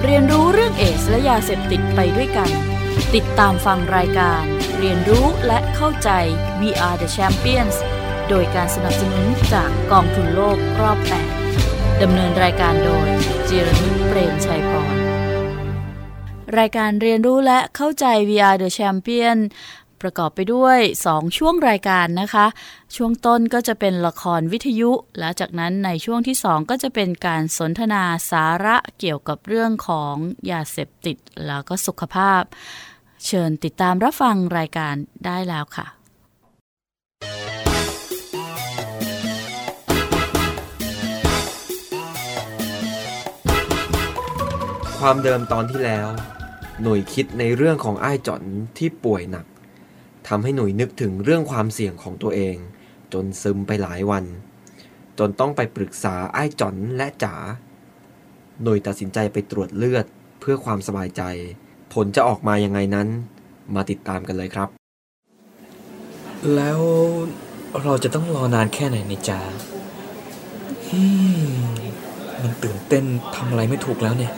เรียนรู้เรื่องเอดส์และยาเสพติดไปด้วยกันติดตามฟังรายการเรียนรู้และเข้าใจ We Are the Champions โดยการสนับสนุนจากกองทุนโลกรอบ8ดำเนินรายการโดยจิรนุช เปรมชัยพรรายการเรียนรู้และเข้าใจ We Are the Champion ประกอบไปด้วย2ช่วงรายการนะคะช่วงต้นก็จะเป็นละครวิทยุและจากนั้นในช่วงที่2ก็จะเป็นการสนทนาสาระเกี่ยวกับเรื่องของยาเสพติดแล้วก็สุขภาพเชิญติดตามรับฟังรายการได้แล้วค่ะความเดิมตอนที่แล้วหนุ่ยคิดในเรื่องของอ้ายจ๋อนที่ป่วยหนักทำให้หนุ่ยนึกถึงเรื่องความเสี่ยงของตัวเองจนซึมไปหลายวันจนต้องไปปรึกษาอ้ายจ๋อนและจ๋าหนุ่ยตัดสินใจไปตรวจเลือดเพื่อความสบายใจผลจะออกมายังไงนั้นมาติดตามกันเลยครับแล้วเราจะต้องรอนานแค่ไหนนี่จ๋ามันตื่นเต้นทำอะไรไม่ถูกแล้วเนี่ย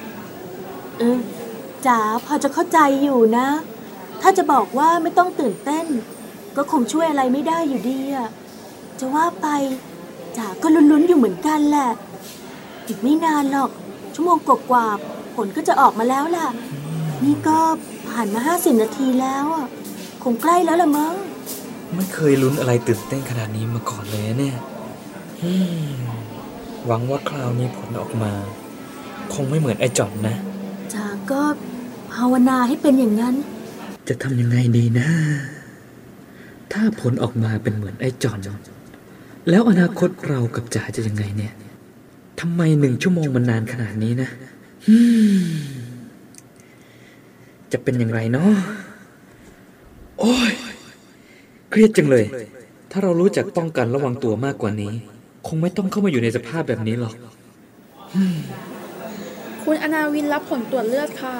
จ๋าพอจะเข้าใจอยู่นะถ้าจะบอกว่าไม่ต้องตื่นเต้นก็คงช่วยอะไรไม่ได้อยู่ดีอะจะว่าไปจ๋าก็ลุ้นๆอยู่เหมือนกันแหละอีกไม่นานหรอกชั่วโมงกว่าๆผลก็จะออกมาแล้วล่ะนี่ก็ผ่านมา50นาทีแล้วอะคงใกล้แล้วล่ะมั้งไม่เคยลุ้นอะไรตื่นเต้นขนาดนี้มาก่อนเลยเนี่ยหวังว่าคราวนี้ผลออกมาคงไม่เหมือนไอ้จ๋อนนะจ๋าก็ภาวนาให้เป็นอย่างนั้นจะทำยังไงดีนะถ้าผลออกมาเป็นเหมือนไอ้จ๋อนแล้วอนาคตเรากับจ๋าจะยังไงเนี่ยทำไม1 ชั่วโมงมันนานขนาดนี้นะจะเป็นอย่างไรเนาะโอ้ยเครียดจังเลยถ้าเรารู้จักป้องกันระวังตัวมากกว่านี้คงไม่ต้องเข้ามาอยู่ในสภาพแบบนี้หรอกคุณอนาวินรับผลตรวจเลือดค่ะ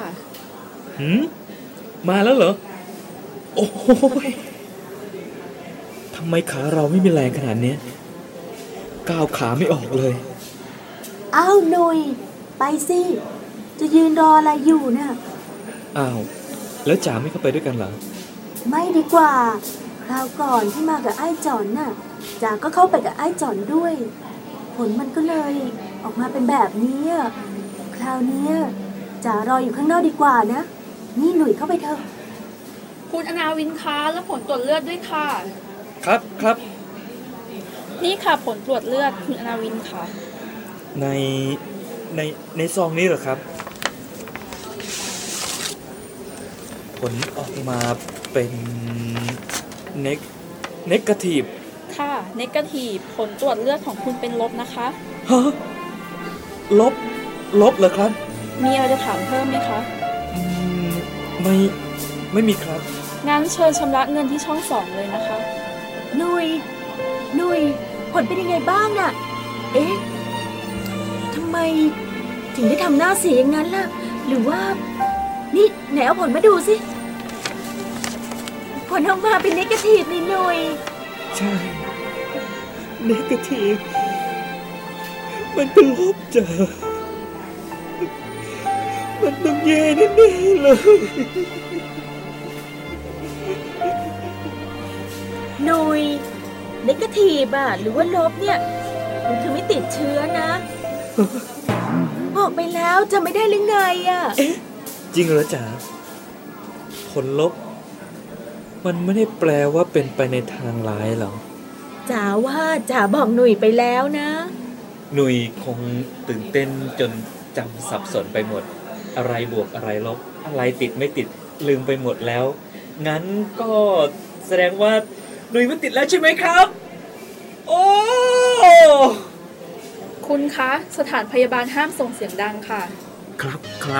มาแล้วเหรอโอ้ยทำไมขาเราไม่มีแรงขนาดนี้ก้าวขาไม่ออกเลยอ้าวหนุ่ยไปสิจะยืนรออะไรอยู่น่ะอ้าวแล้วจ๋าไม่เข้าไปด้วยกันเหรอไม่ดีกว่าคราวก่อนที่มากับไอ้จ๋อนน่ะจ๋าก็เข้าไปกับไอ้จ๋อนด้วยผลมันก็เลยออกมาเป็นแบบนี้คราวนี้จ๋ารออยู่ข้างนอกดีกว่านะนี่หนุ่ยเข้าไปเถอะคุณอนาวินคะแล้วผลตรวจเลือดด้วยค่ะครับนี่ค่ะผลตรวจเลือดคุณอนาวินค่ะในซองนี้เหรอครับผลออกมาเป็นเนกาทีฟค่ะเนกาทีฟผลตรวจเลือดของคุณเป็นลบนะคะฮะลบเหรอครับมีอะไรจะถามเพิ่มไหมคะไม่มีครับงั้นเชิญชำระเงินที่ช่อง2เลยนะคะหนุ่ยผลเป็นยังไงบ้างน่ะเอ๊ะทำไมถึงได้ทำหน้าเสียอย่างนั้นล่ะหรือว่านี่ไหนเอาผลมาดูสิผลออกมาเป็นเนกาทีฟนี่หนุ่ยใช่เนกาทีฟมันเป็นลบจ้ะมันต้องแย่แน่ๆเลยหนุ่ยเนกาทีฟหรือว่าลบเนี่ยมันคือไม่ติดเชื้อนะบอกไปแล้วจะไม่ได้หรือไงจริงเหรอจ๋าผลลบมันไม่ได้แปลว่าเป็นไปในทางร้ายหรอจ๋าว่าจ๋าบอกหนุ่ยไปแล้วนะหนุ่ยคงตื่นเต้นจนจำสับสนไปหมดอะไรบวกอะไรลบอะไรติดไม่ติดลืมไปหมดแล้วงั้นก็แสดงว่าหนุ่ยไม่ติดแล้วใช่ไหมครับโอ้คุณคะสถานพยาบาลห้ามส่งเสียงดังค่ะครับ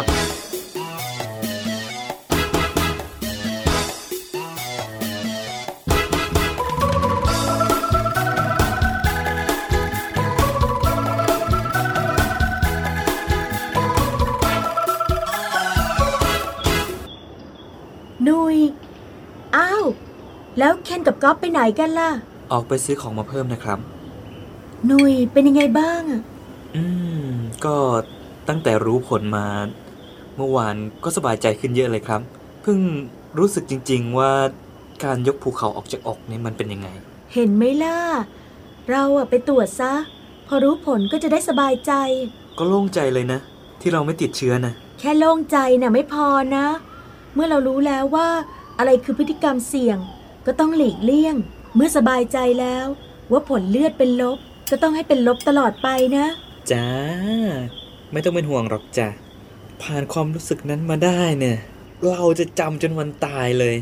หนุ่ยอ้าวแล้วเคนกับก๊อฟไปไหนกันล่ะออกไปซื้อของมาเพิ่มนะครับหนุ่ยเป็นยังไงบ้างก็ตั้งแต่รู้ผลมาเมื่อวานก็สบายใจขึ้นเยอะเลยครับเพิ่งรู้สึกจริงๆว่าการยกภูเขาออกจากอกนี่มันเป็นยังไงเห็นไหมล่ะเราไปตรวจซะพอรู้ผลก็จะได้สบายใจก็โล่งใจเลยนะที่เราไม่ติดเชื้อนะแค่โล่งใจน่ะไม่พอนะเมื่อเรารู้แล้วว่าอะไรคือพฤติกรรมเสี่ยงก็ต้องหลีกเลี่ยงเมื่อสบายใจแล้วว่าผลเลือดเป็นลบก็ต้องให้เป็นลบตลอดไปนะจ้าไม่ต้องเป็นห่วงหรอกจ้ะผ่านความรู้สึกนั้นมาได้เนี่ยเราจะจำจนวันตายเลย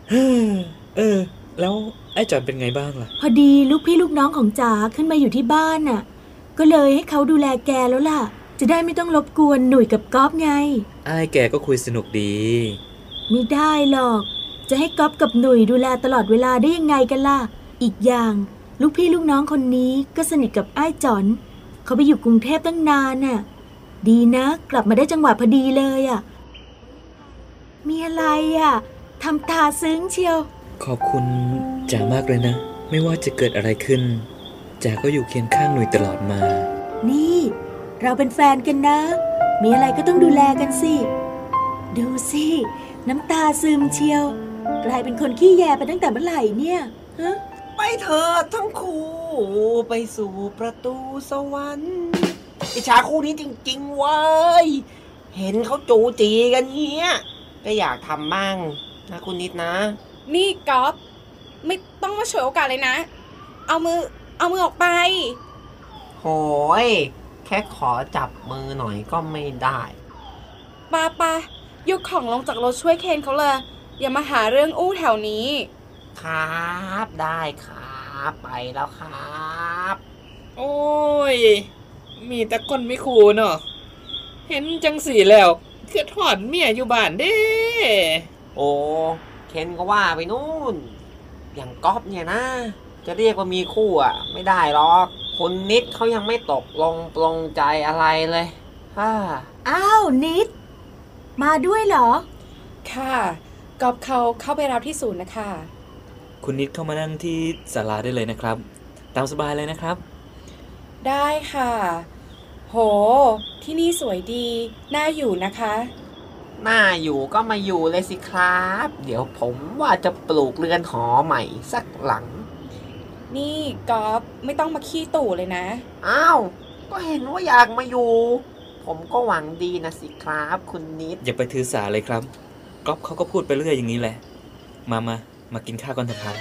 แล้วไอ้จอนเป็นไงบ้างล่ะพอดีลูกพี่ลูกน้องของจ๋าขึ้นมาอยู่ที่บ้านน่ะก็เลยให้เขาดูแลแกแล้วล่ะจะได้ไม่ต้องรบกวนหนุ่ยกับก๊อฟไงไอ้แกก็คุยสนุกดีไม่ได้หรอกจะให้ก๊อฟกับหนุ่ยดูแลตลอดเวลาได้ยังไงกันล่ะอีกอย่างลูกพี่ลูกน้องคนนี้ก็สนิทกับไอ้จอนเขาไปอยู่กรุงเทพตั้งนานน่ะดีนะกลับมาได้จังหวะพอดีเลยมีอะไรทำตาซึ้งเชียวขอบคุณจ๋ามากเลยนะไม่ว่าจะเกิดอะไรขึ้นจ๋าก็อยู่เคียงข้างหนุ่ยตลอดมานี่เราเป็นแฟนกันนะมีอะไรก็ต้องดูแลกันสิดูสิน้ำตาซึมเชียวกลายเป็นคนขี้แยไปตั้งแต่เมื่อไหร่เนี่ยฮะไปเถิดทั้งคู่ไปสู่ประตูสวรรค์อิจฉาคู่นี้จริงๆเว้ยเห็นเขาจูจีกันเงี้ยก็อยากทำบ้างนะคุณนิดนะนี่ก๊อฟไม่ต้องมาฉวยโอกาสเลยนะเอามือออกไปโหยแค่ขอจับมือหน่อยก็ไม่ได้ปายกของลงจากรถช่วยเคนเขาเลยอย่ามาหาเรื่องอู้แถวนี้ครับได้ครับไปแล้วครับโอ้ยมีแต่คนไม่คูเนาะเห็นจังสีแล้วคือถอดเมียอยู่บ้านเด้โอ้เคนก็ว่าไปนู่นอย่างก๊อฟเนี่ยนะจะเรียกว่ามีคู่ไม่ได้หรอกคนนิดเขายังไม่ตกลงปลงใจอะไรเลยอ้าวนิดมาด้วยเหรอค่ะก๊อฟเขาเข้าไปรับที่ศูนย์นะคะคุณนิดเข้ามานั่งที่ศาลาได้เลยนะครับตามสบายเลยนะครับได้ค่ะโหที่นี่สวยดีน่าอยู่นะคะน่าอยู่ก็มาอยู่เลยสิครับเดี๋ยวผมว่าจะปลูกเรือนหอใหม่สักหลังนี่ก๊อฟไม่ต้องมาขี้ตู่เลยนะอ้าวก็เห็นว่าอยากมาอยู่ผมก็หวังดีนะสิครับคุณนิดอย่าไปถือสาเลยครับก๊อฟเขาก็พูดไปเรื่อยอย่างนี้แหละมากินข้าวกันเถอะครับ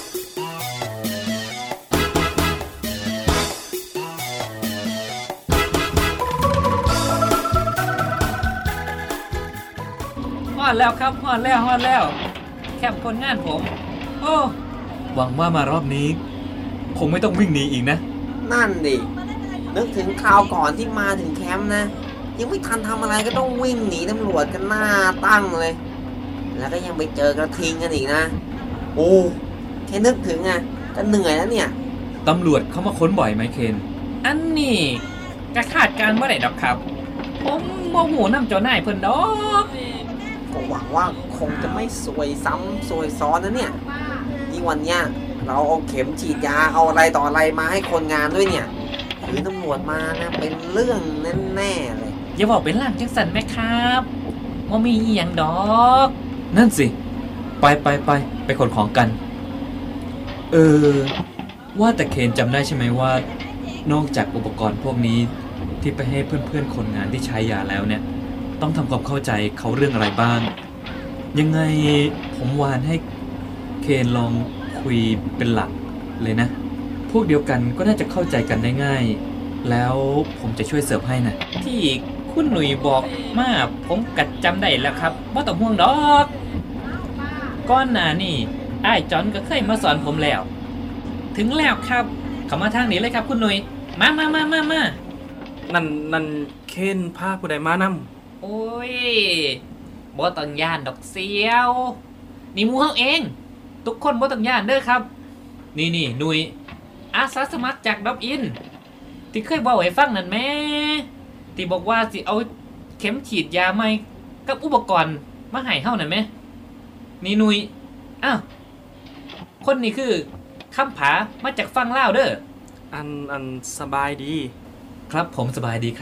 ฮอดแล้วครับฮอดแล้วแคมป์คนงานผมโอ้หวังว่ามารอบนี้คงไม่ต้องวิ่งหนีอีกนะนั่นดินึกถึงคราวก่อนที่มาถึงแคมป์นะยังไม่ทันทำอะไรก็ต้องวิ่งหนีตำรวจกันหน้าตั้งเลยแล้วก็ยังไปเจอกระทิงกันอีกนะโอ้แค่นึกถึงก็เหนื่อยแล้วเนี่ยตำรวจเข้ามาค้นบ่อยไหมเคนอันนี้กระคาดการเมื่อไหร่ดอกครับผมโมโหน้ำเจ้านายเพิ่นดอกก็หวังว่าคงจะไม่ซวยซ้ำซวยซ้อนนะเนี่ยที่วันเนี้ยเราเอาเข็มฉีดยาเอาอะไรต่ออะไรมาให้คนงานด้วยเนี่ยหรือตำรวจมานะเป็นเรื่องแน่ๆเลยอย่าบอกเป็นหลังจังสันไหมครับว่ามีอีหยังดอกนั่นสิไปขนของกันว่าแต่เคนจำได้ใช่ไหมว่านอกจากอุปกรณ์พวกนี้ที่ไปให้เพื่อนๆคนงานที่ใช้ยาแล้วเนี่ยต้องทำความเข้าใจเขาเรื่องอะไรบ้างยังไงผมวานให้เคนลองคุยเป็นหลักเลยนะพวกเดียวกันก็น่าจะเข้าใจกันได้ง่ายแล้วผมจะช่วยเสิร์ฟให้นะที่คุณหนุ่ยบอกมาผมกัดจำได้แล้วครับบ่ต้องห่วงดอกก้อนหน้านี่อ้ายจอนก็เคยมาสอนผมแล้วถึงแล้วครับเข้ามาทางนี้เลยครับคุณหนุ่ยมานั่นเคนพาผู้ใดมานำโอ้ยบ่ต้องย่านดอกเสียวนี่หมู่เฮาเองทุกคนบ่ต้องย่านเด้อครับนี่หนุ่ยอาสาสมัครจากดอบอินที่เคยบอกให้ฟังนั่นแม่ที่บอกว่าสิเอาเข็มฉีดยาใหม่กับอุปกรณ์มาให้เฮานั่นแม่นี่หนุ่ยอ้าวคนนี้คือคำผามาจากฝั่งลาวเด้ออันสบายดีครับผมสบายดีครับ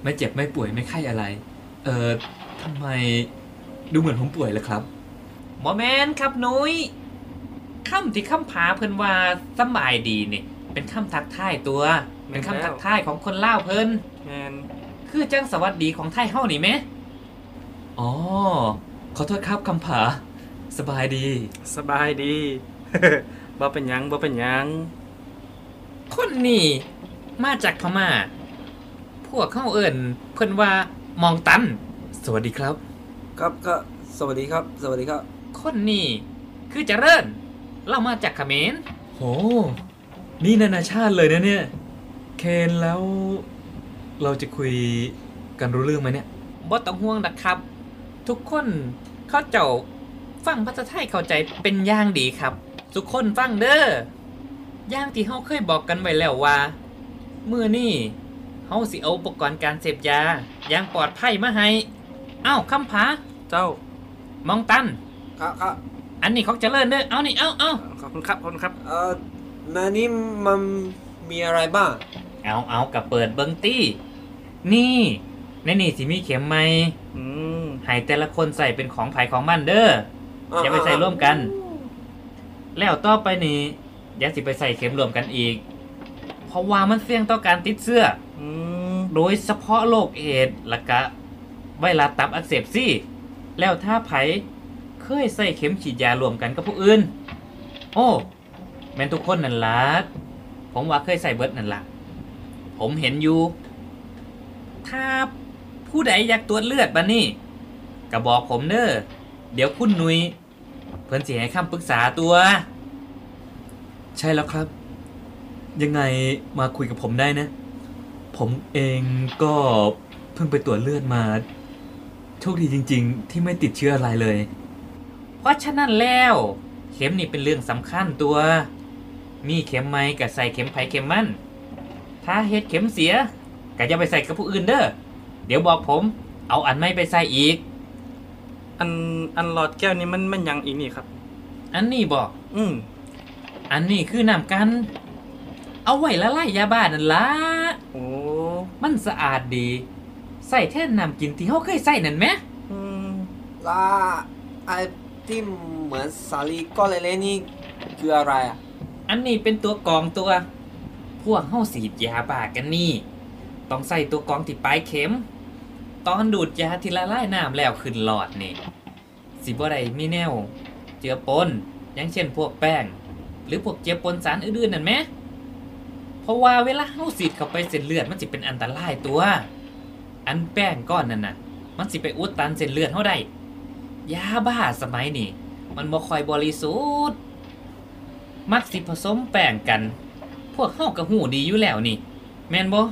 ไม่เจ็บไม่ป่วยไม่ไข้อะไรทำไมดูเหมือนผมป่วยล่ะครับหมอแมนครับนุ้ยค่ำที่ค่ำผาเพิ่นว่าสบายดีนี่เป็นค่ำทักทายตัวเป็นค่ำทักทายของคนลาวเพิ่นแมนคือจังสวัสดีของไทยเฮานี่แมอ๋อขอโทษครับคำผาสบายดีสบายดี บ่เป็นหยังบ่เป็นหยังคนนี่มาจากพม่าพวกเขาเอิ้นเพิ่นว่ามองตันสวัสดีครับครับก็สวัสดีครับสวัสดีครับคนนี่คือเจริญเรามาจากเขมรโหนี่นานาชาติเลยนะเนี่ยเคนแล้วเราจะคุยกันรู้เรื่องไหมเนี่ยบ่ต้องห่วงนะครับทุกคนเขาเจ้าฟังภาษาไทยเข้าใจเป็นอย่างดีครับทุกคนฟังเด้อย่างที่เฮาเคยบอกกันไว้แล้วว่ามื้อนี้เฮาสิเอาอุปกรณ์การเสพยาอย่างปลอดภัยมาให้เอ้าคำผาเจ้ามองตันครับอันนี้ของเจริญเด้อเอานี่เอาขอบคุณครับขอบคุณครับนานี่มันมีอะไรบ้างเอากับเปิดเบิ่งตี้นี่ในนี่สิมีเข็มไหมให้แต่ละคนใส่เป็นของไผของมันเด้ออย่าไปใส่ร่วมกันแล้วต่อไปนี้อย่าสิไปใส่เข็มรวมกันอีกเพราะว่ามันเสี่ยงต่อการติดเชื้อโดยเฉพาะโรคเอดส์และก็ไวรัสตับอักเสบซี่แล้วถ้าไผเคยใส่เข็มฉีดยารวมกันกับผู้อื่นโอ้แม่นทุกคนนั่นล่ะผมว่าเคยใส่เบิดนั่นล่ะผมเห็นอยู่ถ้าผู้ใดอยากตรวจเลือดบัดนี้ก็บอกผมเด้อเดี๋ยวคุณนุ้ยเพิ่นสิให้คำปรึกษาตัวใช่แล้วครับยังไงมาคุยกับผมได้นะผมเองก็เพิ่งไปตรวจเลือดมาโชคดีจริงๆที่ไม่ติดเชื้ออะไรเลยเพราะฉะนั้นแล้วเข็มนี่เป็นเรื่องสำคัญตัวมีเข็มไหมก็ใส่เข็มไผเข็มมันถ้าเฮ็ดเข็มเสียก็อย่าไปใส่กับผู้อื่นเด้อเดี๋ยวบอกผมเอาอันไม่ไปใส่อีกอันหลอดแก้วนี้มันยังอีกนี่ครับอันนี้บอกอันนี้คือน้ำกันเอาไว้ละลายยาบ้านั่นล่ะโอ้มันสะอาดดีใส่แทนน้ำกินที่เขาเคยใส่นั่นไหมล่ะไอ้ที่เหมือนสาลีก้อนเล็กๆนี่คืออะไรอ่ะอันนี้เป็นตัวกรองตัวพวกเขาฉีดยาบ้ากันนี่ต้องใส่ตัวกรองที่ปลายเข็มตอนดูดยาที่ละลายน้ำแล้วขึ้นหลอดนี่สิบ่ได้มีแนวเจือปนอย่างเช่นพวกแป้งหรือพวกเจือปนสารอื่นๆนั่นไหมเพราะว่าเวลาเฮาฉีดเข้าไปเส้นเลือดมันสิเป็นอันตรายตัวอันแป้งก้อนนั่นน่ะมันสิไปอุดตันเส้นเลือดเฮาได้ยาบ้าสมัยนี้มันบ่ค่อยบริสุทธิ์มักสิผสมแป้งกันพวกเฮาก็ฮู้ดีอยู่แล้วนี่แม่นบ่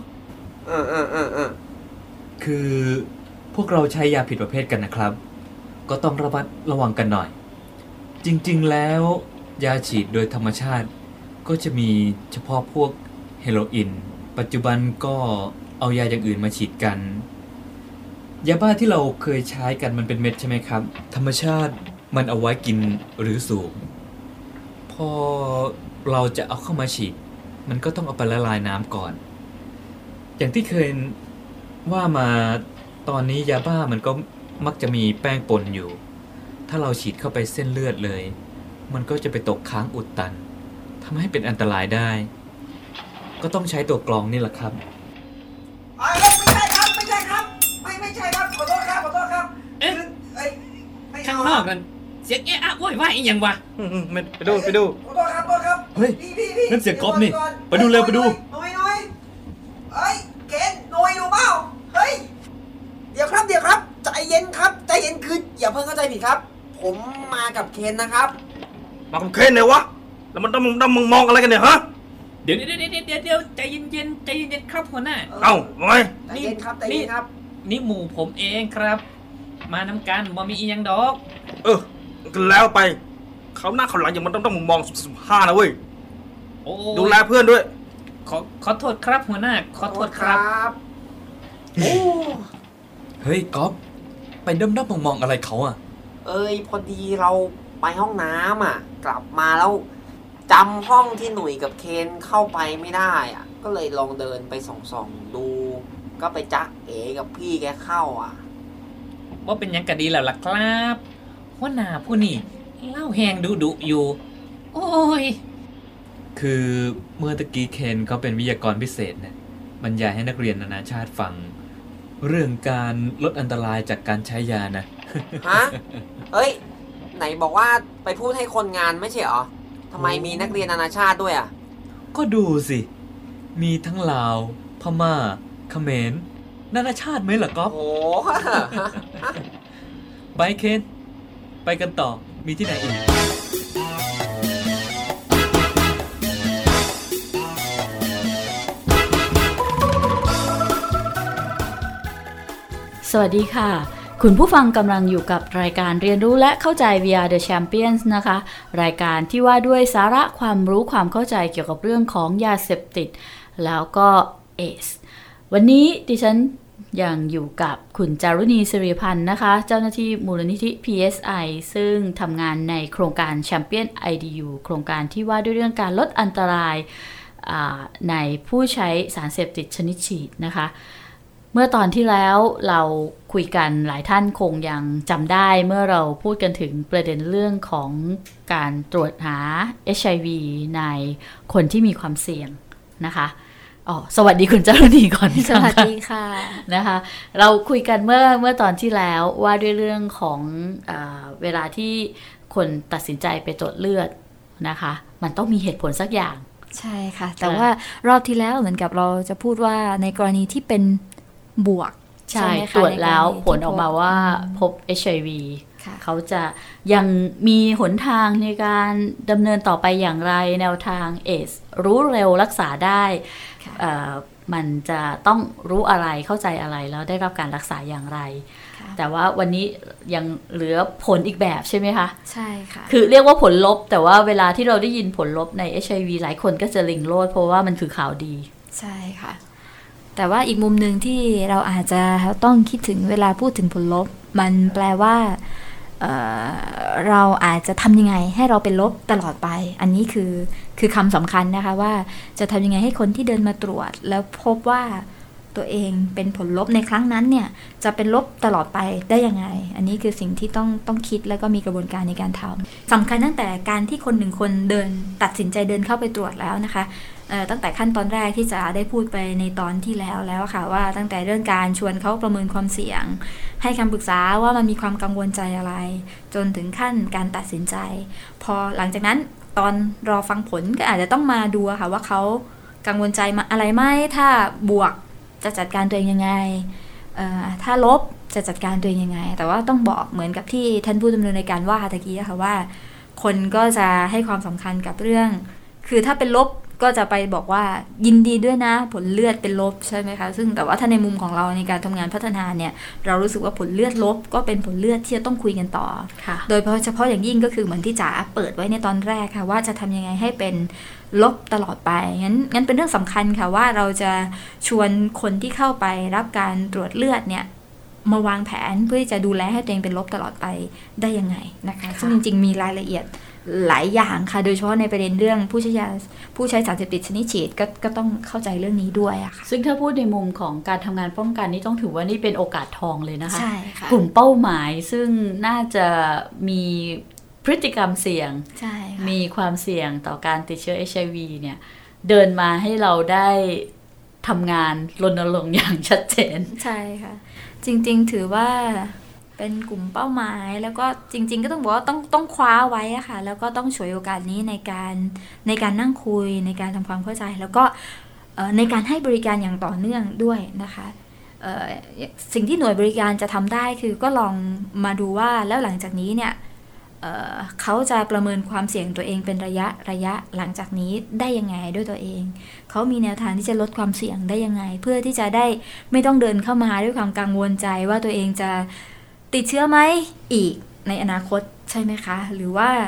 คือพวกเราใช้ยาผิดประเภทกันนะครับก็ต้องระมัดระวังกันหน่อยจริงๆแล้วยาฉีดโดยธรรมชาติก็จะมีเฉพาะพวกเฮโรอีนปัจจุบันก็เอายาอย่างอื่นมาฉีดกันยาบ้าที่เราเคยใช้กันมันเป็นเม็ดใช่ไหมครับธรรมชาติมันเอาไว้กินหรือสูบพอเราจะเอาเข้ามาฉีดมันก็ต้องเอาไปละลายน้ำก่อนอย่างที่เคยว่ามาตอนนี้ยาบ้ามันก็มักจะมีแป้งปนอยู่ถ้าเราฉีดเข้าไปเส้นเลือดเลยมันก็จะไปตกค้างอุดตันทำให้เป็นอันตรายได้ก็ต้องใช้ตัวกรองนี่แหละครับไม่ใช่ครับไม่ใช่ครับขอโทษครับข้างนอกนั่นเสียงเอะอะโวยวายอีหยังวะไปดูขอโทษครับเฮ้ยนั่นเสียงก๊อฟนี่ไปดูเร็วไปดูหน่อยเฮ้ยเกณฑ์หน่อยอยู่เปล่าเฮ้ยเดี๋ยวครับใจเย็นคืออย่าเพิ่งเข้าใจผิดครับผมมากับเคนนะครับมากับเคนเนี่ยวะแล้วมันต้องมองอะไรกันเนี่ยฮะเดี๋ยวใจเย็นครับหัวหน้าไงใจเย็นครับนี่หมู่ผมเองครับมานำกันบ่มีอีหยังดอกแล้วไปเขาหน้าเขาหลังอย่างมันต้องมอง15นะเว้ยโอ้ดูแลเพื่อนด้วยขอโทษครับหัวหน้าขอโทษครับโอ้เฮ้ยก๊อฟไปด้อมๆมองอะไรเขาอ่ะพอดีเราไปห้องน้ำอ่ะกลับมาแล้วจำห้องที่หนุ่ยกับเคนเข้าไปไม่ได้อ่ะก็เลยลองเดินไปส่องดูก็ไปจ๊ะเอ๋กับพี่แกเข้าอ่ะว่าเป็นยังกะดีแล้วล่ะครับว่าหน้าผู้นี่เล่าแหงดุอยู่ โอ้ยคือเมื่อตะกี้เคนเขาเป็นวิทยากรพิเศษนะบรรยายให้นักเรียนนานาชาติฟัง เรื่องการลดอันตรายจากการใช้ยานะฮะ เฮ้ย ไหนบอกว่าไปพูดให้คนงานไม่ใช่เหรอทำไมมีนักเรียนนานาชาติด้วยอ่ะก็ดูสิ มีทั้งลาว พม่าเขมรนานาชาติไหมล่ะก๊อฟโอ้ไปเคน ไปกันต่อ มีที่ไหนอีกสวัสดีค่ะ คุณผู้ฟังกำลังอยู่กับรายการเรียนรู้และเข้าใจ VR The Champions นะคะ รายการที่ว่าด้วยสาระความรู้ความเข้าใจเกี่ยวกับเรื่องของยาเสพติดแล้วก็เอสวันนี้ดิฉันยังอยู่กับคุณจารุณีสิริพันธ์นะคะ เจ้าหน้าที่มูลนิธิ PSI ซึ่งทำงานในโครงการ Champion IDU โครงการที่ว่าด้วยเรื่องการลดอันตรายในผู้ใช้สารเสพติดชนิดฉีดนะคะเมื่อตอนที่แล้วเราคุยกันหลายท่านคงยังจำได้เมื่อเราพูดกันถึงประเด็นเรื่องของการตรวจหา HIV ในคนที่มีความเสี่ยงนะคะสวัสดีคุณเจ้าหน้าที่ก่อนที่สวัสดีค่ะนะคะเราคุยกันเมื่อตอนที่แล้วว่าด้วยเรื่องของเวลาที่คนตัดสินใจไปตรวจเลือดนะคะมันต้องมีเหตุผลสักอย่างใช่ค่ะแต่ว่ารอบที่แล้วเหมือนกับเราจะพูดว่าในกรณีที่เป็นบวกใช่ตรวจแล้วผลออกมาว่าพบ HIV เขาจะยังมีหนทางในการดำเนินต่อไปอย่างไรแนวทางเอสรู้เร็วรักษาได้มันจะต้องรู้อะไรเข้าใจอะไรแล้วได้รับการรักษาอย่างไรแต่ว่าวันนี้ยังเหลือผลอีกแบบใช่ไหมคะใช่ค่ะคือเรียกว่าผลลบแต่ว่าเวลาที่เราได้ยินผลลบใน HIV หลายคนก็จะลิงโลดเพราะว่ามันคือข่าวดีใช่ค่ะแต่ว่าอีกมุมหนึ่งที่เราอาจจะต้องคิดถึงเวลาพูดถึงผลลบมันแปลว่าเราอาจจะทำยังไงให้เราเป็นลบตลอดไปอันนี้คือคำสำคัญนะคะว่าจะทำยังไงให้คนที่เดินมาตรวจแล้วพบว่าตัวเองเป็นผลลบในครั้งนั้นเนี่ยจะเป็นลบตลอดไปได้ยังไงอันนี้คือสิ่งที่ต้องคิดแล้วก็มีกระบวนการในการทำสำคัญตั้งแต่การที่คนหนึ่งคนเดินตัดสินใจเดินเข้าไปตรวจแล้วนะคะตั้งแต่ขั้นตอนแรกที่จะได้พูดไปในตอนที่แล้วค่ะว่าตั้งแต่เรื่องการชวนเขาประเมินความเสี่ยงให้คำปรึกษาว่ามันมีความกังวลใจอะไรจนถึงขั้นการตัดสินใจพอหลังจากนั้นตอนรอฟังผลก็อาจจะต้องมาดูค่ะว่าเขากังวลใจมาอะไรไหมถ้าบวกจะจัดการตัวเองยังไงถ้าลบจะจัดการตัวเองยังไงแต่ว่าต้องบอกเหมือนกับที่ท่านผู้ดำเนินรายการว่าตะกี้ค่ะว่าคนก็จะให้ความสำคัญกับเรื่องคือถ้าเป็นลบก็จะไปบอกว่ายินดีด้วยนะผลเลือดเป็นลบใช่ไหมคะซึ่งแต่ว่าถ้าในมุมของเราในการทำงานพัฒนาเนี่ยเรารู้สึกว่าผลเลือดลบก็เป็นผลเลือดที่จะต้องคุยกันต่อโดยเฉพาะอย่างยิ่งก็คือเหมือนที่จ๋าเปิดไว้ในตอนแรกค่ะว่าจะทำยังไงให้เป็นลบตลอดไปงั้นเป็นเรื่องสำคัญค่ะว่าเราจะชวนคนที่เข้าไปรับการตรวจเลือดเนี่ยมาวางแผนเพื่อจะดูแลให้ตัวเองเป็นลบตลอดไปได้ยังไงนะคะซึ่งจริงๆมีรายละเอียดหลายอย่างค่ะโดยเฉพาะในประเด็นเรื่องผู้ใช้สารเสพติดชนิดฉีดก็ต้องเข้าใจเรื่องนี้ด้วยอะค่ะซึ่งถ้าพูดในมุมของการทำงานป้องกันนี่ต้องถือว่านี่เป็นโอกาสทองเลยนะคะใช่ค่ะกลุ่มเป้าหมายซึ่งน่าจะมีพฤติกรรมเสี่ยงมีความเสี่ยงต่อการติดเชื้อ HIV เนี่ยเดินมาให้เราได้ทำงานรณรงค์อย่างชัดเจนใช่ค่ะจริงๆถือว่าเป็นกลุ่มเป้าหมายแล้วก็จริงๆก็ต้องบอกว่าต้องคว้าไว้อะค่ะแล้วก็ต้องฉวยโอกาสนี้ในการนั่งคุยในการทำความเข้าใจแล้วก็ในการให้บริการอย่างต่อเนื่องด้วยนะคะสิ่งที่หน่วยบริการจะทำได้คือก็ลองมาดูว่าแล้วหลังจากนี้เนี่ยเขาจะประเมินความเสี่ยงตัวเองเป็นระยะหลังจากนี้ได้ยังไงด้วยตัวเองเขามีแนวทางที่จะลดความเสี่ยงได้ยังไงเพื่อที่จะได้ไม่ต้องเดินเข้ามาด้วยความกังวลใจว่าตัวเองจะติดเชื้อไหมอีกในอนาคตใช่ไหมคะหรือว่า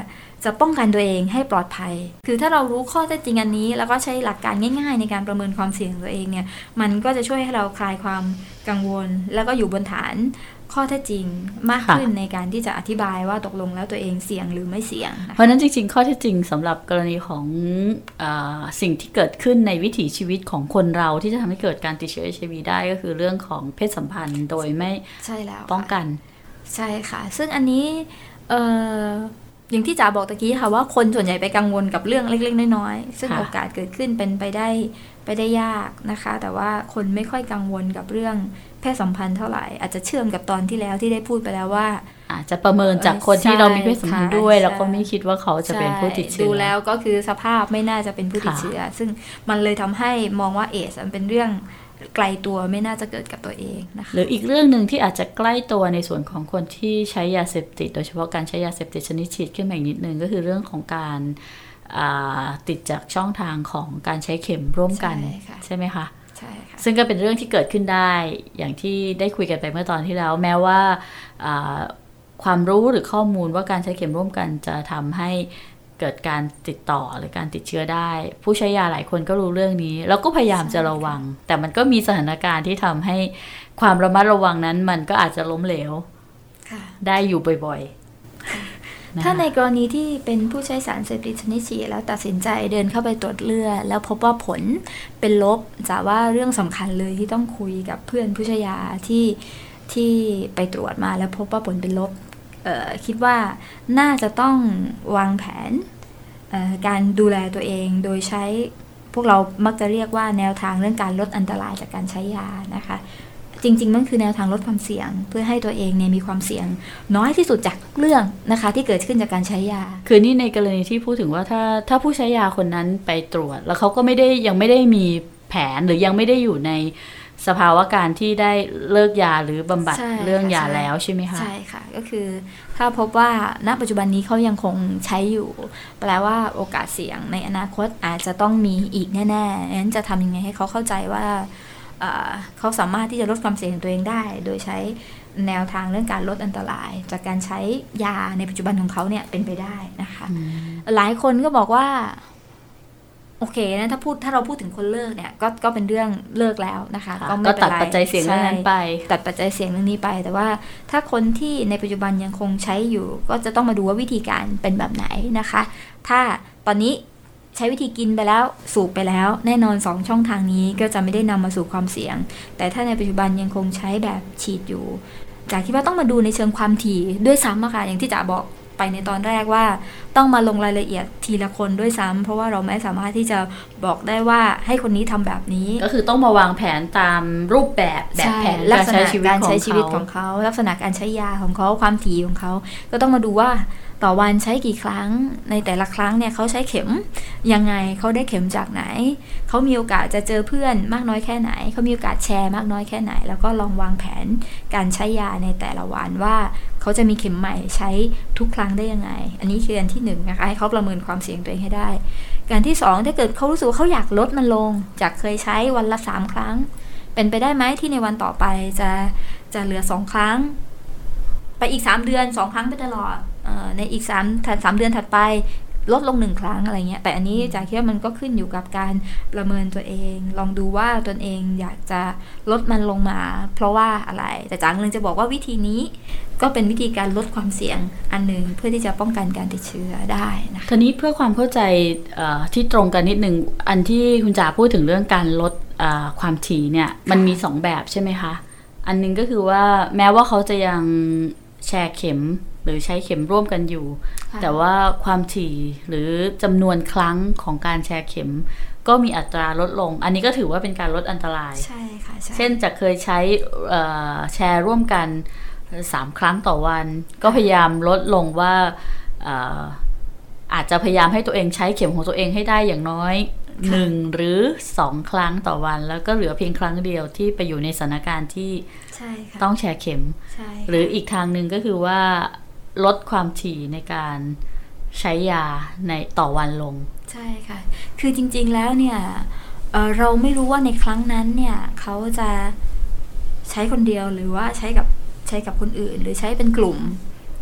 จะป้องกันตัวเองให้ปลอดภัยคือถ้าเรารู้ข้อเท็จจริงอันนี้แล้วก็ใช้หลักการง่ายๆในการประเมินความเสี่ยงตัวเองเนี่ยมันก็จะช่วยให้เราคลายความกังวลแล้วก็อยู่บนฐานข้อเท็จจริงมากขึ้นในการที่จะอธิบายว่าตกลงแล้วตัวเองเสี่ยงหรือไม่เสี่ยงเพราะนั้นจริงๆข้อเท็จจริงสำหรับกรณีของสิ่งที่เกิดขึ้นในวิถีชีวิตของคนเราที่จะทำให้เกิดการติดเชื้อ HIV ได้ก็คือเรื่องของเพศสัมพันธ์โดยไม่ป้องกันใช่ค่ะซึ่งอันนี้อย่างที่จ๋าบอกตะกี้ค่ะว่าคนส่วนใหญ่ไปกังวลกับเรื่องเล็กๆน้อยๆซึ่งโอกาสเกิดขึ้นเป็นไปได้ยากนะคะแต่ว่าคนไม่ค่อยกังวลกับเรื่องเพศสัมพันธ์เท่าไหร่อาจจะเชื่อมกับตอนที่แล้วที่ได้พูดไปแล้วว่าอาจจะประเมินจากคนที่เรามีเพศสัมพันธ์ด้วยแล้วก็ไม่คิดว่าเขาจะเป็นผู้ติดเชื้อดูแล้วก็คือสภาพไม่น่าจะเป็นผู้ติดเชื้อซึ่งมันเลยทำให้มองว่าเอดส์มันเป็นเรื่องไกลตัวไม่น่าจะเกิดกับตัวเองนะคะหรืออีกเรื่องนึงที่อาจจะใกล้ตัวในส่วนของคนที่ใช้ยาเสพติดโดยเฉพาะการใช้ยาเสพติดชนิดฉีดขึ้นมาอีกนิดนึงก็คือเรื่องของการติดจากช่องทางของการใช้เข็มร่วมกันใช่ไหมคะใช่ค่ะซึ่งก็เป็นเรื่องที่เกิดขึ้นได้อย่างที่ได้คุยกันไปเมื่อตอนที่แล้วแม้ว่าความรู้หรือข้อมูลว่าการใช้เข็มร่วมกันจะทำให้เกิดการติดต่อหรือการติดเชื้อได้ผู้ใช้ยาหลายคนก็รู้เรื่องนี้แล้วก็พยายามจะระวังแต่มันก็มีสถานการณ์ที่ทำให้ความระมัดระวังนั้นมันก็อาจจะล้มเหลวได้อยู่บ่อยๆถ้าในกรณีที่เป็นผู้ใช้สารเสพติดชนิดฉีดแล้วตัดสินใจเดินเข้าไปตรวจเลือดแล้วพบว่าผลเป็นลบจะว่าเรื่องสำคัญเลยที่ต้องคุยกับเพื่อนผู้ใช้ยาที่ไปตรวจมาแล้วพบว่าผลเป็นลบคิดว่าน่าจะต้องวางแผนการดูแลตัวเองโดยใช้พวกเรามักจะเรียกว่าแนวทางเรื่องการลดอันตรายจากการใช้ยานะคะจริงๆมันคือแนวทางลดความเสี่ยงเพื่อให้ตัวเองเนี่ยมีความเสี่ยงน้อยที่สุดจากเรื่องนะคะที่เกิดขึ้นจากการใช้ยาคือนี่ในกรณีที่พูดถึงว่าถ้าผู้ใช้ยาคนนั้นไปตรวจแล้วเขาก็ยังไม่ได้มีแผนหรือยังไม่ได้อยู่ในสภาวะการที่ได้เลิกยาหรือบำบัดเรื่องยาแล้วใช่ไหมคะใช่ค่ะก็คือถ้าพบว่าณปัจจุบันนี้เขายังคงใช้อยู่แปลว่าโอกาสเสี่ยงในอนาคตอาจจะต้องมีอีกแน่ๆงั้นจะทำยังไงให้เขาเข้าใจว่าเขาสามารถที่จะลดความเสี่ยงของตัวเองได้โดยใช้แนวทางเรื่องการลดอันตรายจากการใช้ยาในปัจจุบันของเขาเนี่ยเป็นไปได้นะคะหลายคนก็บอกว่าโอเคนะถ้าเราพูดถึงคนเลิกเนี่ยก็เป็นเรื่องเลิกแล้วนะคะก็ไม่เป็นไรตัดปัจจัยเสี่ยงเรื่องนั้นไปตัดปัจจัยเสี่ยงเรื่องนี้ไปแต่ว่าถ้าคนที่ในปัจจุบันยังคงใช้อยู่ก็จะต้องมาดูว่าวิธีการเป็นแบบไหนนะคะถ้าตอนนี้ใช้วิธีกินไปแล้วสูบไปแล้วแน่นอน2ช่องทางนี้ก็จะไม่ได้นำมาสู่ความเสี่ยงแต่ถ้าในปัจจุบันยังคงใช้แบบฉีดอยู่จ๋าคิดว่าต้องมาดูในเชิงความถี่ด้วยซ้ำอะค่ะอย่างที่จ๋าบอกไปในตอนแรกว่าต้องมาลงรายละเอียดทีละคนด้วยซ้ำเพราะว่าเราไม่สามารถที่จะบอกได้ว่าให้คนนี้ทำแบบนี้ก็คือต้องมาวางแผนตามรูปแบบแผนการใช้ชีวิตของเขาลักษณะการใช้ยาของเขาความถี่ของเขาก็ต้องมาดูว่าต่อวันใช้กี่ครั้งในแต่ละครั้งเนี่ยเขาใช้เข็มยังไงเขาได้เข็มจากไหนเขามีโอกาสจะเจอเพื่อนมากน้อยแค่ไหนเขามีโอกาสแชร์มากน้อยแค่ไหนแล้วก็ลองวางแผนการใช้ยาในแต่ละวันว่าเขาจะมีเข็มใหม่ใช้ทุกครั้งได้ยังไงอันนี้คืออันที่1นะคะให้เขาประเมินความเสี่ยงตัวเองให้ได้การที่2ถ้าเกิดเขารู้สึกว่าเขาอยากลดมันลงจากเคยใช้วันละ3ครั้งเป็นไปได้ไหมที่ในวันต่อไปจะเหลือ2ครั้งไปอีก3เดือน2ครั้งไปตลอดในอีก3เดือนถัดไปลดลง1ครั้งอะไรเงี้ยแต่อันนี้จ๋าคิดว่ามันก็ขึ้นอยู่กับการประเมินตัวเองลองดูว่าตนเองอยากจะลดมันลงมาเพราะว่าอะไรแต่จ๋ากำลังจะบอกว่าวิธีนี้ก็เป็นวิธีการลดความเสี่ยงอันนึงเพื่อที่จะป้องกันการติดเชื้อได้นะคะทีนี้เพื่อความเข้าใจที่ตรงกันนิดนึงอันที่คุณจ๋าพูดถึงเรื่องการลดความถี่เนี่ยมันมี2แบบใช่ไหมคะอันนึงก็คือว่าแม้ว่าเขาจะยังแชร์เข็มหรือใช้เข็มร่วมกันอยู่แต่ว่าความถี่หรือจำนวนครั้งของการแชร์เข็มก็มีอัตราลดลงอันนี้ก็ถือว่าเป็นการลดอันตรายใช่ค่ะเช่นจะเคยใช้แชร์ร่วมกัน3ครั้งต่อวันก็พยายามลดลงว่าอาจจะพยายามให้ตัวเองใช้เข็มของตัวเองให้ได้อย่างน้อย1หรือ2ครั้งต่อวันแล้วก็เหลือเพียงครั้งเดียวที่ไปอยู่ในสถานการณ์ที่ต้องแชร์เข็มหรืออีกทางนึงก็คือว่าลดความถี่ในการใช้ยาในต่อวันลงใช่ค่ะคือจริงๆแล้วเนี่ยเราไม่รู้ว่าในครั้งนั้นเนี่ยเขาจะใช้คนเดียวหรือว่าใช้กับคนอื่นหรือใช้เป็นกลุ่ม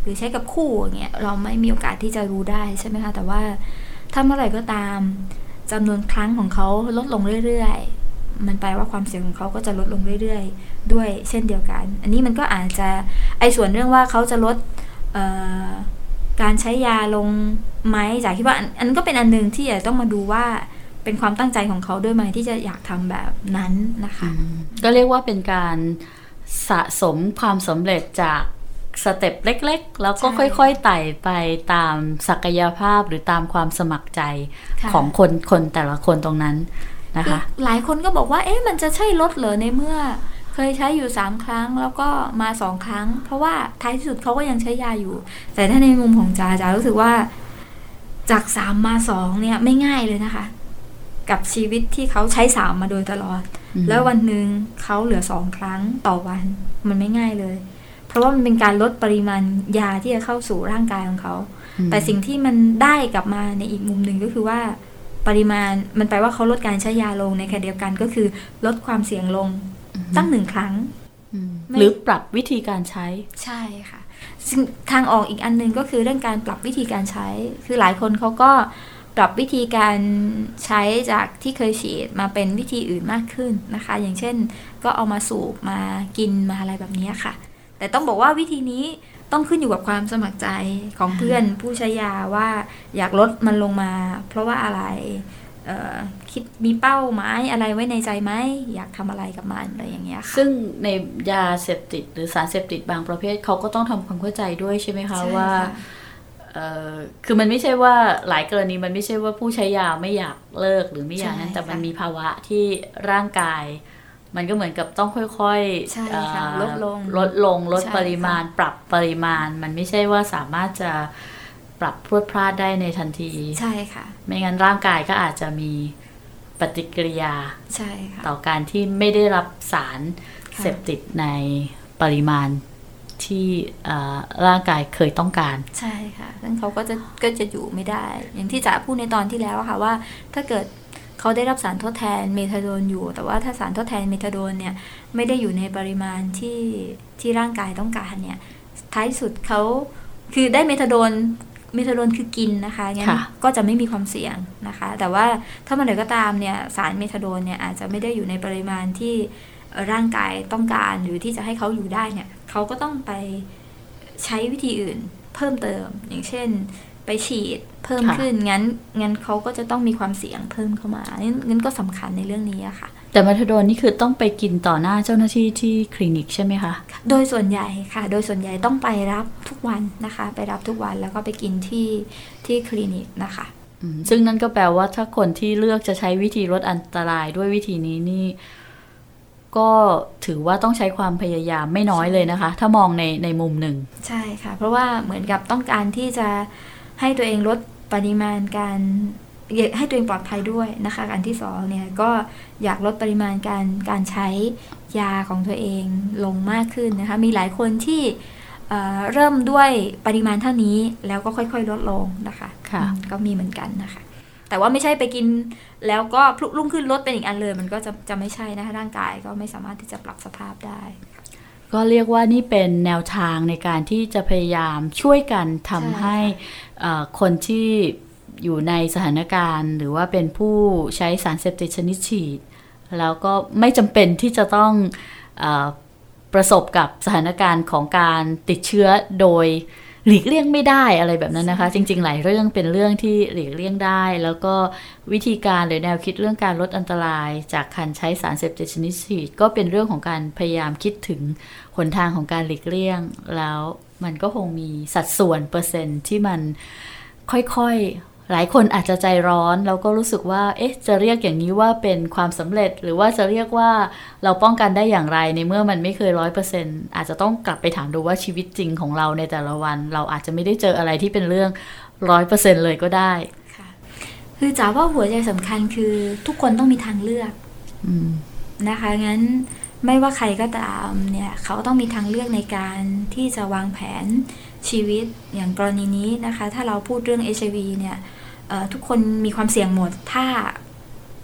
หรือใช้กับคู่อย่างเงี้ยเราไม่มีโอกาสที่จะรู้ได้ใช่ไหมคะแต่ว่าถ้าเมื่อไหร่ก็ตามจำนวนครั้งของเขาลดลงเรื่อยๆมันแปลว่าความเสี่ยงของเขาก็จะลดลงเรื่อยๆด้วยเช่นเดียวกันอันนี้มันก็อาจจะส่วนเรื่องว่าเขาจะลดการใช้ยาลงไหมจากที่ว่าอันก็เป็นอันนึงที่จะต้องมาดูว่าเป็นความตั้งใจของเขาด้วยไหมที่จะอยากทำแบบนั้นนะคะก็เรียกว่าเป็นการสะสมความสำเร็จจากสเต็ปเล็กๆแล้วก็ค่อยๆไต่ไปตามศักยภาพหรือตามความสมัครใจของคนแต่ละคนตรงนั้นนะคะหลายคนก็บอกว่ามันจะใช่ลดเหรอในเมื่อเคยใช้อยู่3ครั้งแล้วก็มา2ครั้งเพราะว่าท้ายที่สุดเขาก็ยังใช้ยาอยู่แต่ถ้าในมุมของจ๋ารู้สึกว่าจาก3มา2เนี่ยไม่ง่ายเลยนะคะกับชีวิตที่เขาใช้3มาโดยตลอดแล้ววันหนึ่งเขาเหลือ2ครั้งต่อวันมันไม่ง่ายเลยเพราะว่ามันเป็นการลดปริมาณยาที่จะเข้าสู่ร่างกายของเขาแต่สิ่งที่มันได้กลับมาในอีกมุมหนึ่งก็คือว่าปริมาณมันแปลว่าเขาลดการใช้ยาลงในขณะเดียวกันก็คือลดความเสี่ยงลงตั้ง1ครั้งหรือปรับวิธีการใช้ใช่ค่ะทางออกอีกอันนึงก็คือเรื่องการปรับวิธีการใช้คือหลายคนเขาก็ปรับวิธีการใช้จากที่เคยฉีดมาเป็นวิธีอื่นมากขึ้นนะคะอย่างเช่นก็เอามาสูบมากินมาอะไรแบบนี้ค่ะแต่ต้องบอกว่าวิธีนี้ต้องขึ้นอยู่กับความสมัครใจของเพื่อนผู้ใช้ยาว่าอยากลดมันลงมาเพราะว่าอะไรคิดมีเป้าหมายอะไรไว้ในใจไหมอยากทำอะไรกับมันอะไรอย่างเงี้ยค่ะซึ่งในยาเสพติดหรือสารเสพติดบางประเภทเขาก็ต้องทำความเข้าใจด้วยใช่ไหมคะว่าคือมันไม่ใช่ว่าหลายกรณีมันไม่ใช่ว่าผู้ใช้ยาไม่อยากเลิกหรือไม่อยากนั้นแต่มันมีภาวะที่ร่างกายมันก็เหมือนกับต้องค่อยๆลดลงลดปริมาณปรับปริมาณมันไม่ใช่ว่าสามารถจะปรับพรวดพลาดได้ในทันทีใช่ค่ะไม่งั้นร่างกายก็อาจจะมีปฏิกิริยาใช่ค่ะต่อการที่ไม่ได้รับสารเสพติดในปริมาณที่ร่างกายเคยต้องการใช่ค่ะซึ่งเขาก็จะอยู่ไม่ได้อย่างที่จ๋าพูดในตอนที่แล้วค่ะว่าถ้าเกิดเขาได้รับสารทดแทนเมทาโดนอยู่แต่ว่าถ้าสารทดแทนเมทาโดนเนี่ยไม่ได้อยู่ในปริมาณที่ร่างกายต้องการเนี่ยท้ายสุดเขาคือได้เมทาโดนคือกินนะคะงั้นก็จะไม่มีความเสี่ยงนะคะแต่ว่าถ้ามันไหนก็ตามเนี่ยสารเมทาโดนเนี่ยอาจจะไม่ได้อยู่ในปริมาณที่ร่างกายต้องการหรือที่จะให้เขาอยู่ได้เนี่ยเขาก็ต้องไปใช้วิธีอื่นเพิ่มเติมอย่างเช่นไปฉีดเพิ่มขึ้นงั้นเขาก็จะต้องมีความเสี่ยงเพิ่มเข้ามางั้นก็สำคัญในเรื่องนี้อะค่ะแต่เมทาโดนนี่คือต้องไปกินต่อหน้าเจ้าหน้าที่ที่คลินิกใช่ไหมคะโดยส่วนใหญ่ค่ะโดยส่วนใหญ่ต้องไปรับทุกวันนะคะไปรับทุกวันแล้วก็ไปกินที่คลินิกนะคะซึ่งนั่นก็แปลว่าถ้าคนที่เลือกจะใช้วิธีลดอันตรายด้วยวิธีนี้นี่ก็ถือว่าต้องใช้ความพยายามไม่น้อยเลยนะคะถ้ามองในมุมหนึ่งใช่ค่ะเพราะว่าเหมือนกับต้องการที่จะให้ตัวเองลดปริมาณการให้ตัวเองปลอดภัยด้วยนะคะอันที่2เนี่ยก็อยากลดปริมาณการใช้ยาของตัวเองลงมากขึ้นนะคะมีหลายคนที่เริ่มด้วยปริมาณเท่านี้แล้วก็ค่อยๆลดลงนะคะก็มีเหมือนกันนะคะแต่ว่าไม่ใช่ไปกินแล้วก็พลุรุ่งขึ้นลดเป็นอีกอันเลยมันก็จะไม่ใช่นะคะร่างกายก็ไม่สามารถที่จะปรับสภาพได้ก็เรียกว่านี่เป็นแนวทางในการที่จะพยายามช่วยกันทำให้คนที่อยู่ในสถานการณ์หรือว่าเป็นผู้ใช้สารเสพติดชนิดฉีดแล้วก็ไม่จำเป็นที่จะต้องประสบกับสถานการณ์ของการติดเชื้อโดยหลีกเลี่ยงไม่ได้อะไรแบบนั้นนะคะจริงๆหลายเรื่องเป็นเรื่องที่หลีกเลี่ยงได้แล้วก็วิธีการหรือแนวคิดเรื่องการลดอันตรายจากการใช้สารเสพติดชนิดฉีดก็เป็นเรื่องของการพยายามคิดถึงหนทางของการหลีกเลี่ยงแล้วมันก็คงมีสัดส่วนเปอร์เซ็นต์ที่มันค่อยๆหลายคนอาจจะใจร้อนแล้วก็รู้สึกว่าจะเรียกอย่างนี้ว่าเป็นความสำเร็จหรือว่าจะเรียกว่าเราป้องกันได้อย่างไรในเมื่อมันไม่เคย 100% อาจจะต้องกลับไปถามดูว่าชีวิตจริงของเราในแต่ละวันเราอาจจะไม่ได้เจออะไรที่เป็นเรื่อง 100% เลยก็ได้ค่ะคือจ๋าว่าหัวใจสำคัญคือทุกคนต้องมีทางเลือกนะคะงั้นไม่ว่าใครก็ตามเนี่ยเขาต้องมีทางเลือกในการที่จะวางแผนชีวิตอย่างกรณีนี้นะคะถ้าเราพูดเรื่อง HIV เนี่ยทุกคนมีความเสี่ยงหมดถ้า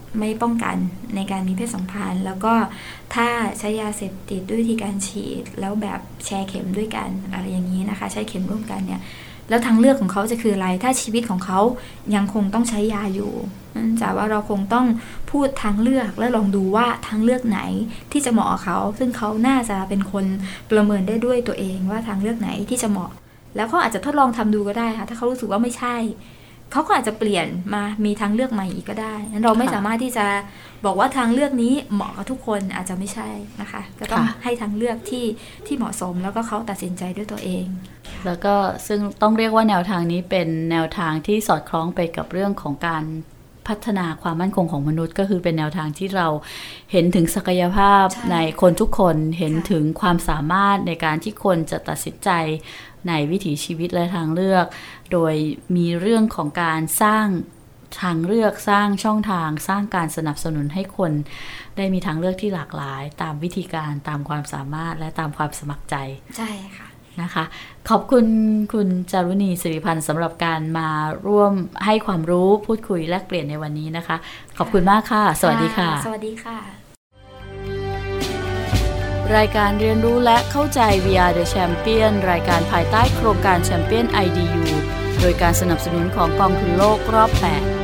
ไม่ป้องกันในการมีเพศสัมพันธ์แล้วก็ถ้าใช้ยาเสพติดด้วยวิธีการฉีดแล้วแบบแชร์เข็มด้วยกันอะไรอย่างนี้นะคะใช้เข็มร่วมกันเนี่ยแล้วทางเลือกของเขาจะคืออะไรถ้าชีวิตของเขายังคงต้องใช้ยาอยู่นั่นจะว่าเราคงต้องพูดทางเลือกและลองดูว่าทางเลือกไหนที่จะเหมาะกับเขาซึ่งเขาน่าจะเป็นคนประเมินได้ด้วยตัวเองว่าทางเลือกไหนที่จะเหมาะแล้วเขาอาจจะทดลองทำดูก็ได้ค่ะถ้าเขารู้สึกว่าไม่ใช่เขาก็อาจจะเปลี่ยนมามีทางเลือกใหม่อีกก็ได้นั้นเราไม่สามารถที่จะบอกว่าทางเลือกนี้เหมาะกับทุกคนอาจจะไม่ใช่นะคะก็ต้องให้ทางเลือกที่เหมาะสมแล้วก็เขาตัดสินใจด้วยตัวเองแล้วก็ซึ่งต้องเรียกว่าแนวทางนี้เป็นแนวทางที่สอดคล้องไปกับเรื่องของการพัฒนาความมั่นคงของมนุษย์ก็คือเป็นแนวทางที่เราเห็นถึงศักยภาพในคนทุกคนเห็นถึงความสามารถในการที่คนจะตัดสินใจในวิถีชีวิตและทางเลือกโดยมีเรื่องของการสร้างทางเลือกสร้างช่องทางสร้างการสนับสนุนให้คนได้มีทางเลือกที่หลากหลายตามวิธีการตามความสามารถและตามความสมัครใจใช่ค่ะนะคะขอบคุณคุณจารุณีสิริพันธ์สำหรับการมาร่วมให้ความรู้พูดคุยแลกเปลี่ยนในวันนี้นะคะขอบคุณมากค่ะสวัสดีค่ะสวัสดีค่ะรายการเรียนรู้และเข้าใจ VR The Champion รายการภายใต้โครงการ Champion IDU โดยการสนับสนุนของกองทุนโลกรอบ 8